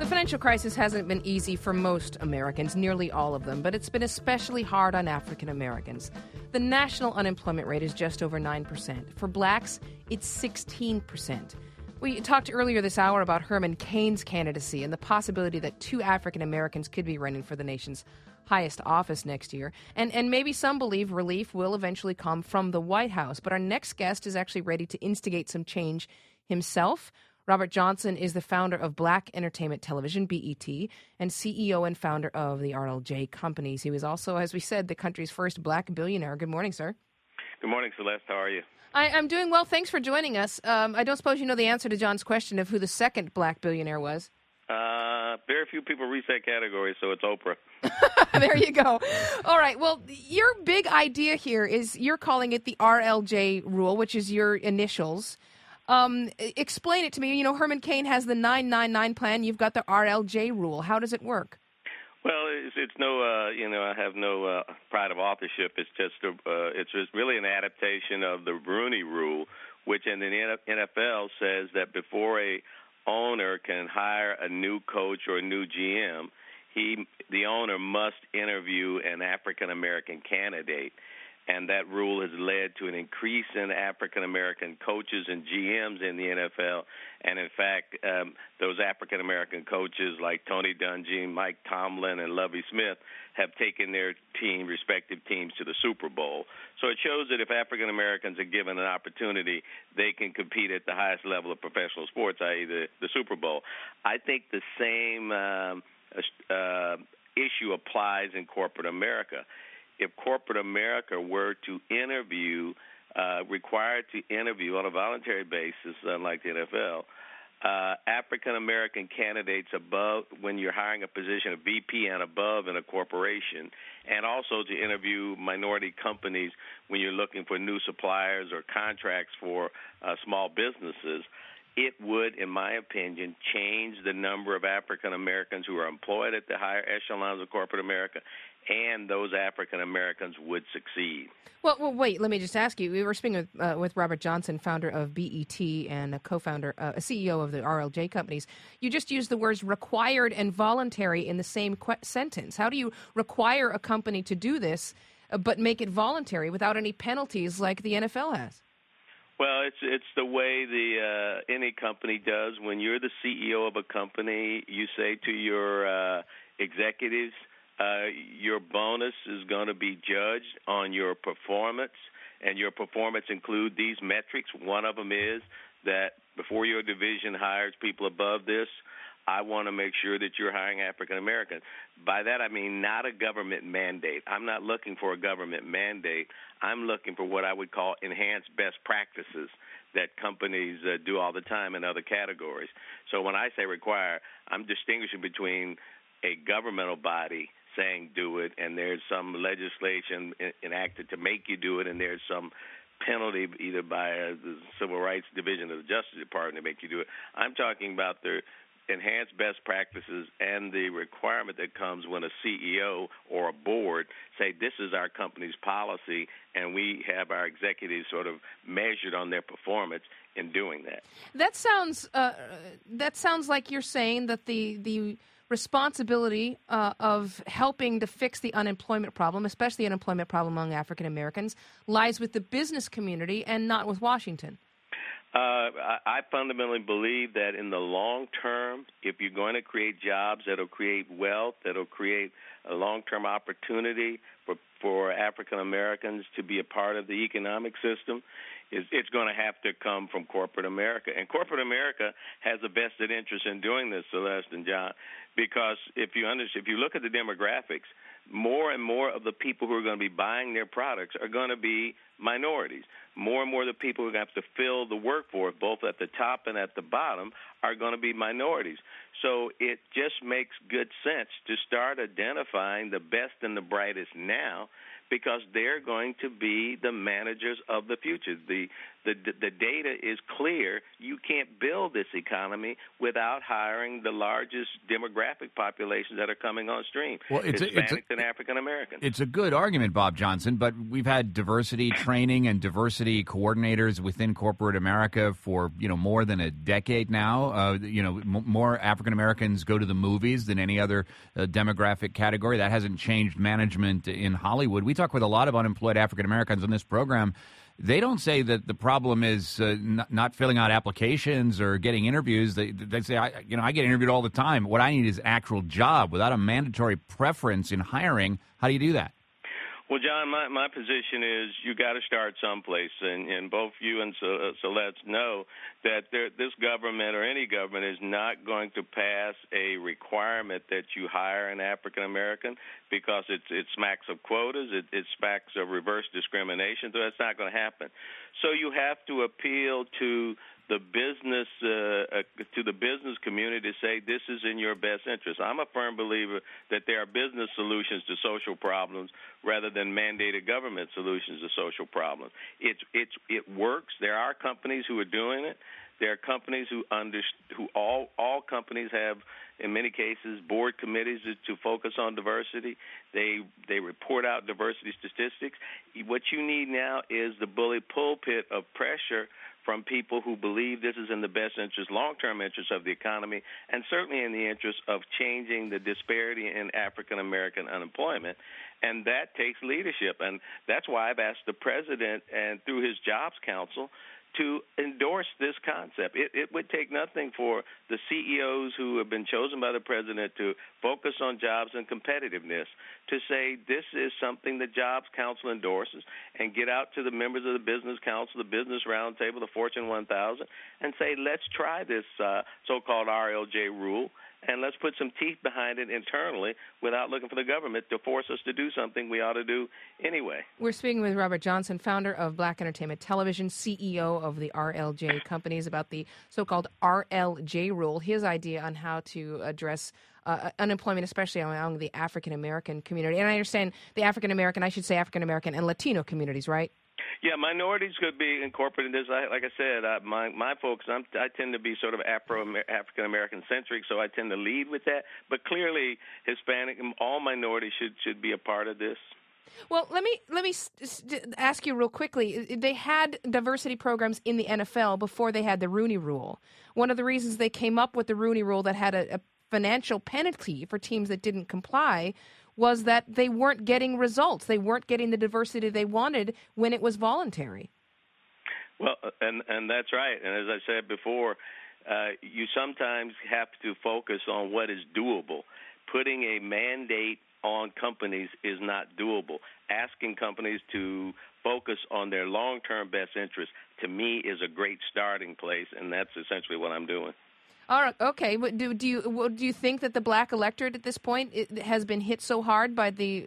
The financial crisis hasn't been easy for most Americans, nearly all of them, but it's been especially hard on African Americans. The national unemployment rate is just over 9%. For blacks, it's 16%. We talked earlier this hour about Herman Cain's candidacy and the possibility that 2 African Americans could be running for the nation's highest office next year. And maybe some believe relief will eventually come from the White House. But our next guest is actually ready to instigate some change himself. Robert Johnson is the founder of Black Entertainment Television, BET, and CEO and founder of the RLJ Companies. He was also, as we said, the country's first black billionaire. Good morning, sir. Good morning, Celeste. How are you? I'm doing well. Thanks for joining us. I don't suppose you know the answer to John's question of who the second black billionaire was. Very few people reach that category, so it's Oprah. There you go. All right. Well, your big idea here is you're calling it the RLJ rule, which is your initials. Explain it to me. You know, Herman Cain has the 999 plan. You've got the RLJ rule. How does it work? Well, it's no, I have no pride of authorship. It's just really an adaptation of the Rooney Rule, which in the NFL says that before a owner can hire a new coach or a new GM, the owner must interview an African-American candidate. And that rule has led to an increase in African-American coaches and GMs in the NFL. And, in fact, those African-American coaches like Tony Dungy, Mike Tomlin, and Lovie Smith have taken their respective teams to the Super Bowl. So it shows that if African-Americans are given an opportunity, they can compete at the highest level of professional sports, i.e. the Super Bowl. I think the same issue applies in corporate America. If corporate America were to required to interview on a voluntary basis, unlike the NFL, African-American candidates above, when you're hiring a position of VP and above in a corporation, and also to interview minority companies when you're looking for new suppliers or contracts for small businesses, it would, in my opinion, change the number of African-Americans who are employed at the higher echelons of corporate America, and those African-Americans would succeed. Well, wait, let me just ask you. We were speaking with Robert Johnson, founder of BET and a co-founder, a CEO of the RLJ Companies. You just used the words required and voluntary in the same sentence. How do you require a company to do this but make it voluntary without any penalties like the NFL has? Well, it's the way any company does. When you're the CEO of a company, you say to your executives, your bonus is going to be judged on your performance, and your performance include these metrics. One of them is that before your division hires people above this, I want to make sure that you're hiring African Americans. By that I mean not a government mandate. I'm not looking for a government mandate. I'm looking for what I would call enhanced best practices that companies do all the time in other categories. So when I say require, I'm distinguishing between a governmental body saying do it, and there's some legislation enacted to make you do it, and there's some penalty either by the Civil Rights Division of the Justice Department to make you do it. I'm talking about the enhanced best practices and the requirement that comes when a CEO or a board say this is our company's policy, and we have our executives sort of measured on their performance in doing that. That sounds like you're saying that the responsibility of helping to fix the unemployment problem, especially unemployment problem among African Americans, lies with the business community and not with Washington. I fundamentally believe that in the long term, if you're going to create jobs that will create wealth, that will create a long-term opportunity for African Americans to be a part of the economic system, it's going to have to come from corporate America. And corporate America has a vested interest in doing this, Celeste and John, because if you look at the demographics, more and more of the people who are going to be buying their products are going to be minorities. More and more of the people who are going to have to fill the workforce, both at the top and at the bottom, are going to be minorities. So it just makes good sense to start identifying the best and the brightest now, because they're going to be the managers of the future. The the data is clear. You can't build this economy without hiring the largest demographic populations that are coming on stream, Hispanics and African Americans. It's a good argument, Bob Johnson, but we've had diversity training and diversity coordinators within corporate America for more than a decade now. More African Americans go to the movies than any other demographic category. That hasn't changed management in Hollywood. We talk with a lot of unemployed African Americans on this program. They don't say that the problem is not filling out applications or getting interviews. They say, I get interviewed all the time. What I need is actual job. Without a mandatory preference in hiring, how do you do that? Well, John, my position is you got to start someplace, and both you and Celeste know that this government or any government is not going to pass a requirement that you hire an African American because it smacks of quotas, it smacks of reverse discrimination, so that's not going to happen. So you have to appeal to the business community to say this is in your best interest. I'm a firm believer that there are business solutions to social problems rather than mandated government solutions to social problems. It works. There are companies who are doing it. There are companies who all companies have, in many cases, board committees to focus on diversity. They report out diversity statistics. What you need now is the bully pulpit of pressure from people who believe this is in the best interest, long-term interest of the economy, and certainly in the interest of changing the disparity in African-American unemployment. And that takes leadership. And that's why I've asked the president and through his Jobs Council to endorse this concept. It would take nothing for the CEOs who have been chosen by the president to focus on jobs and competitiveness to say this is something the Jobs Council endorses and get out to the members of the Business Council, the Business Roundtable, the Fortune 1000, and say let's try this so-called RLJ rule, and let's put some teeth behind it internally without looking for the government to force us to do something we ought to do anyway. We're speaking with Robert Johnson, founder of Black Entertainment Television, CEO of the RLJ companies, about the so-called RLJ rule, his idea on how to address unemployment, especially among the African-American community. And I understand the African-American and Latino communities, right? Yeah, minorities could be incorporated in this. Like I said, my folks, I tend to be sort of African-American centric, so I tend to lead with that. But clearly, Hispanic, all minorities should be a part of this. Well, let me ask you real quickly. They had diversity programs in the NFL before they had the Rooney Rule. One of the reasons they came up with the Rooney Rule that had a financial penalty for teams that didn't comply was that they weren't getting results. They weren't getting the diversity they wanted when it was voluntary. Well, and that's right. And as I said before, you sometimes have to focus on what is doable. Putting a mandate on companies is not doable. Asking companies to focus on their long-term best interest, to me, is a great starting place, and that's essentially what I'm doing. All right, okay. But do you think that the black electorate at this point has been hit so hard by the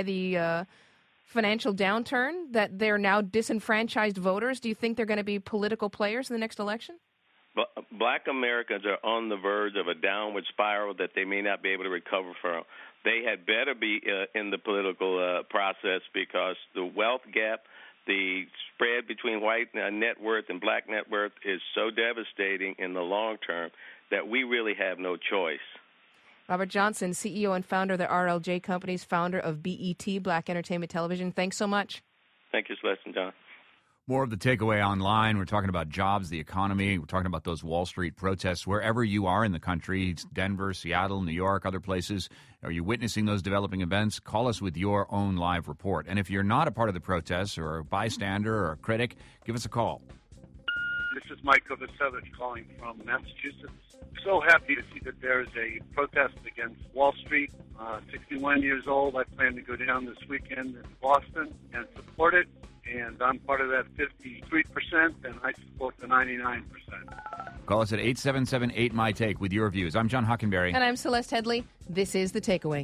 financial downturn that they're now disenfranchised voters? Do you think they're going to be political players in the next election? Black Americans are on the verge of a downward spiral that they may not be able to recover from. They had better be in the political process because the wealth gap, the spread between white net worth and black net worth is so devastating in the long term that we really have no choice. Robert Johnson, CEO and founder of the RLJ Companies, founder of BET, Black Entertainment Television. Thanks so much. Thank you, Celeste and John. More of the takeaway online. We're talking about jobs, the economy. We're talking about those Wall Street protests. Wherever you are in the country, Denver, Seattle, New York, other places, are you witnessing those developing events? Call us with your own live report. And if you're not a part of the protests or a bystander or a critic, give us a call. This is Mike Kovacevic calling from Massachusetts. So happy to see that there's a protest against Wall Street. 61 years old. I plan to go down this weekend in Boston and support it. And I'm part of that 53%, and I support the 99%. Call us at 877-8MY-TAKE with your views. I'm John Hockenberry. And I'm Celeste Headley. This is The Takeaway.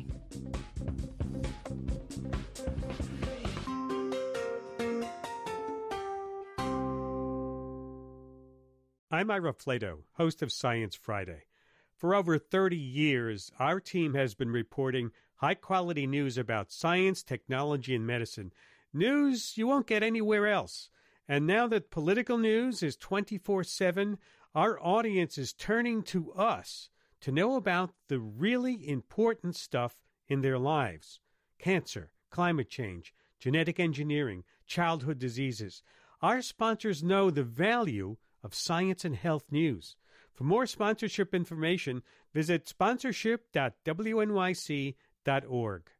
I'm Ira Flato, host of Science Friday. For over 30 years, our team has been reporting high-quality news about science, technology, and medicine. News you won't get anywhere else. And now that political news is 24/7, our audience is turning to us to know about the really important stuff in their lives. Cancer, climate change, genetic engineering, childhood diseases. Our sponsors know the value of science and health news. For more sponsorship information, visit sponsorship.wnyc.org.